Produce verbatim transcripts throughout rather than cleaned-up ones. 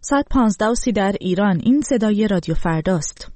ساعت پانزده و سی در ایران. این صدای رادیو فرداست.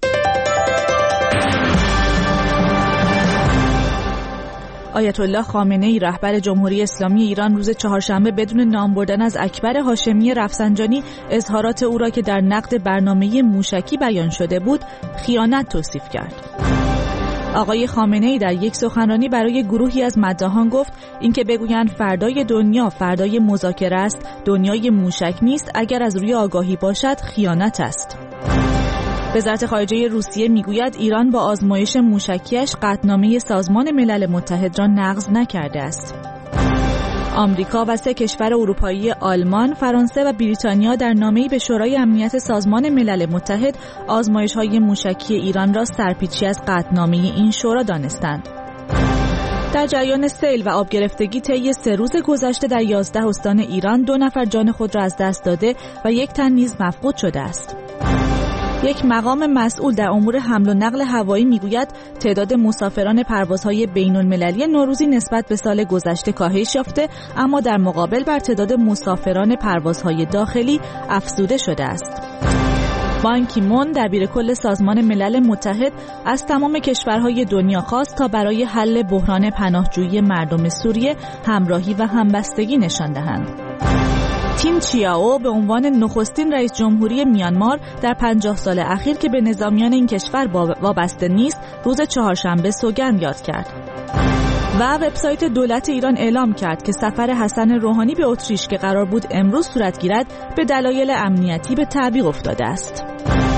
آیت الله خامنه‌ای رهبر جمهوری اسلامی ایران روز چهارشنبه بدون نام بردن از اکبر هاشمی رفسنجانی اظهارات او را که در نقد برنامه موشکی بیان شده بود خیانت توصیف کرد. آقای خامنه‌ای در یک سخنرانی برای گروهی از مداحان گفت اینکه بگویند فردای دنیا فردای مذاکره است، دنیای موشک نیست، اگر از روی آگاهی باشد خیانت است. وزارت خارجه روسیه میگوید ایران با آزمایش موشکیش قطعنامه سازمان ملل متحد را نقض نکرده است. آمریکا و سه کشور اروپایی آلمان، فرانسه و بریتانیا در نامه‌ای به شورای امنیت سازمان ملل متحد آزمایش‌های موشکی ایران را سرپیچی از قطعنامه این شورا دانستند. در جریان سیل و آب گرفتگی طی سه روز گذشته در یازده استان ایران دو نفر جان خود را از دست داده و یک تن نیز مفقود شده است. یک مقام مسئول در امور حمل و نقل هوایی میگوید تعداد مسافران پروازهای بین‌المللی نوروزی نسبت به سال گذشته کاهش یافته، اما در مقابل بر تعداد مسافران پروازهای داخلی افزوده شده است. بان کی مون دبیر کل سازمان ملل متحد از تمام کشورهای دنیا خواست تا برای حل بحران پناهجویی مردم سوریه همراهی و همبستگی نشان دهند. تین چیائو به عنوان نخستین رئیس جمهوری میانمار در پنجاه سال اخیر که به نظامیان این کشور وابسته نیست، روز چهارشنبه سوگند یاد کرد. و وبسایت دولت ایران اعلام کرد که سفر حسن روحانی به اتریش که قرار بود امروز صورت گیرد به دلایل امنیتی به تعویق افتاده است.